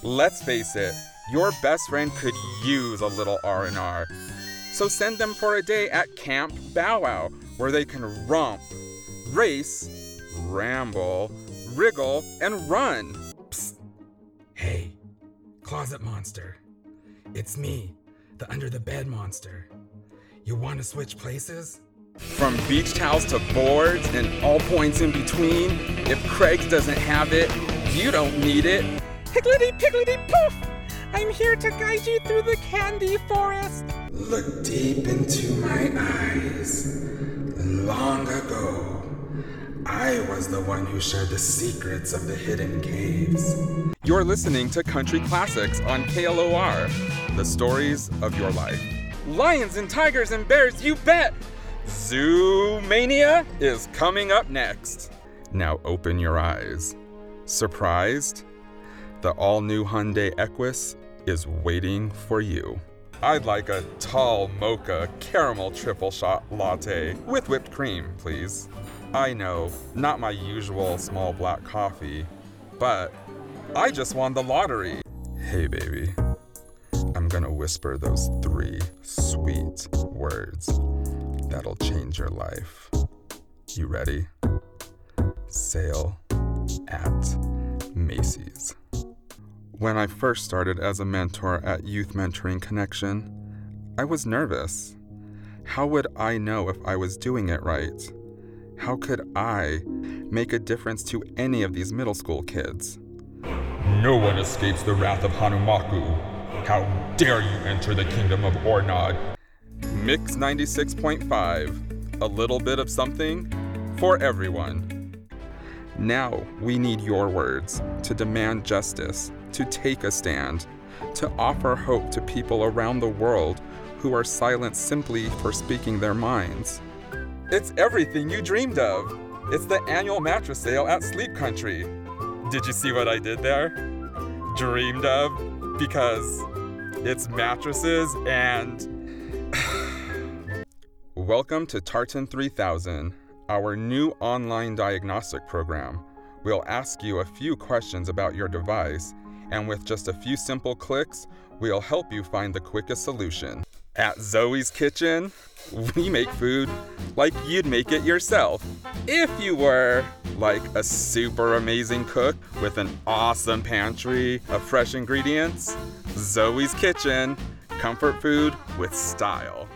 Let's face it, your best friend could use a little R&R. So send them for a day at Camp Bow Wow, where they can romp, race, ramble, wriggle, and run. Psst. Hey, closet monster. It's me, the under the bed monster. You want to switch places? From beach towels to boards and all points in between, if Craig doesn't have it, you don't need it. Higgledy-piggledy-poof! I'm here to guide you through the candy forest. Look deep into my eyes. Long ago, I was the one who shared the secrets of the hidden caves. You're listening to Country Classics on KLOR, the stories of your life. Lions and tigers and bears, you bet! Zoomania is coming up next. Now open your eyes. Surprised? The all-new Hyundai Equus is waiting for you. I'd like a tall mocha caramel triple shot latte with whipped cream, please. I know, not my usual small black coffee, but I just won the lottery. Hey, baby. I'm gonna whisper those 3 sweet words that'll change your life. You ready? Sale at Macy's. When I first started as a mentor at Youth Mentoring Connection, I was nervous. How would I know if I was doing it right? How could I make a difference to any of these middle school kids? No one escapes the wrath of Hanumaku. How dare you enter the kingdom of Ornod? Mix 96.5, a little bit of something for everyone. Now we need your words to demand justice, to take a stand, to offer hope to people around the world who are silent simply for speaking their minds. It's everything you dreamed of. It's the annual mattress sale at Sleep Country. Did you see what I did there? Dreamed of, because it's mattresses and... Welcome to Tartan 3000, our new online diagnostic program. We'll ask you a few questions about your device, and with just a few simple clicks, we'll help you find the quickest solution. At Zoe's Kitchen, we make food like you'd make it yourself. If you were like a super amazing cook with an awesome pantry of fresh ingredients, Zoe's Kitchen, comfort food with style.